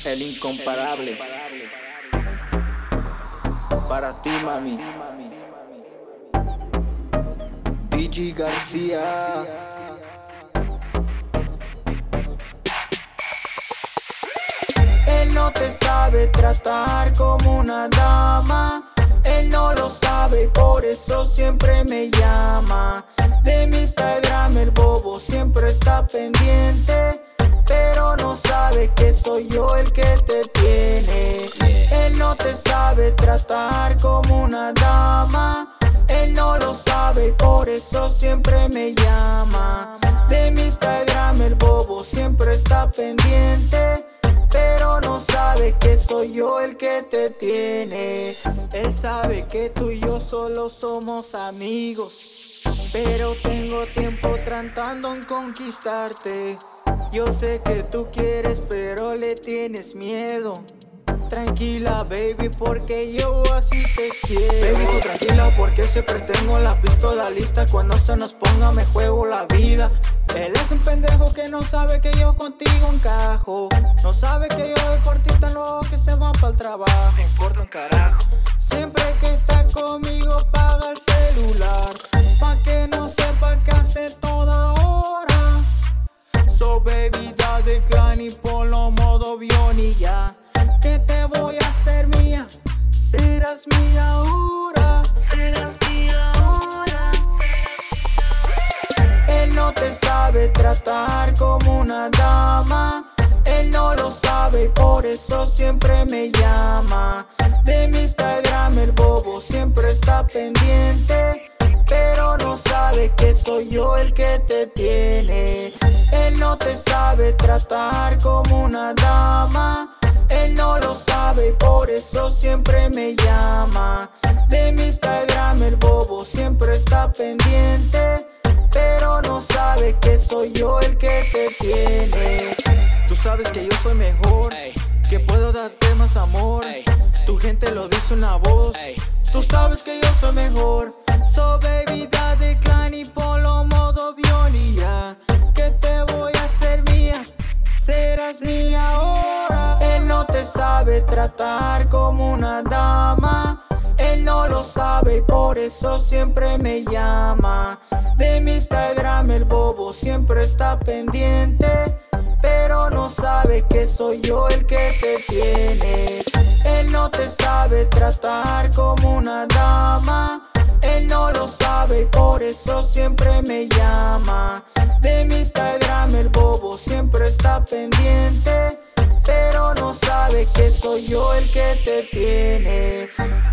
el incomparable. Para ti, mami. DJ García. Él no te sabe tratar como una dama. Él no lo sabe y por eso siempre me llama. De mi Instagram el bobo siempre está pendiente, pero no sabe que soy yo el que te tiene. Él no te sabe tratar como una dama. Él no lo sabe y por eso siempre me llama. De mi Instagram el bobo siempre está pendiente, pero no sabe que soy yo el que te tiene. Él sabe que tú y yo solo somos amigos, pero tengo tiempo tratando en conquistarte. Yo sé que tú quieres, pero le tienes miedo. Tranquila, baby, porque yo así te quiero. Baby, tú tranquila, porque siempre tengo la pistola lista. Cuando se nos ponga me juego la vida. Él es un pendejo que no sabe que yo contigo encajo. No sabe que yo de cortita luego que se va para el trabajo. Me importa un carajo. Siempre que está conmigo paga el celular, pa' que no sepa que hace toda hora. So baby, de clan y polo modo avión y ya. Que te voy a hacer mía, serás mía ahora. Serás mía ahora. Él no te sabe tratar como una dama. Él no lo sabe y por eso siempre me llama. De mi Instagram el bobo siempre está pendiente, pero no sabe que soy yo el que te tiene. Él no te sabe tratar como una dama. Él no lo sabe y por eso siempre me llama. De mi Instagram el bobo siempre está pendiente, pero no sabe que soy yo el que te tiene. Tú sabes que yo soy mejor, que puedo darte más amor. Tu gente lo dice una voz. Tú sabes que yo soy mejor. So baby, de clan y polo modo avión y ya. Que te voy a hacer mía, serás mía ahora. Él no te sabe tratar como una dama. Él no lo sabe y por eso siempre me llama. De mi Instagram el bobo siempre está pendiente, pero no sabe que soy yo el que te tiene. Él no te sabe tratar como una dama. Él no lo sabe y por eso siempre me llama. De mi Instagram el bobo siempre está pendiente, pero no sabe que soy yo el que te tiene.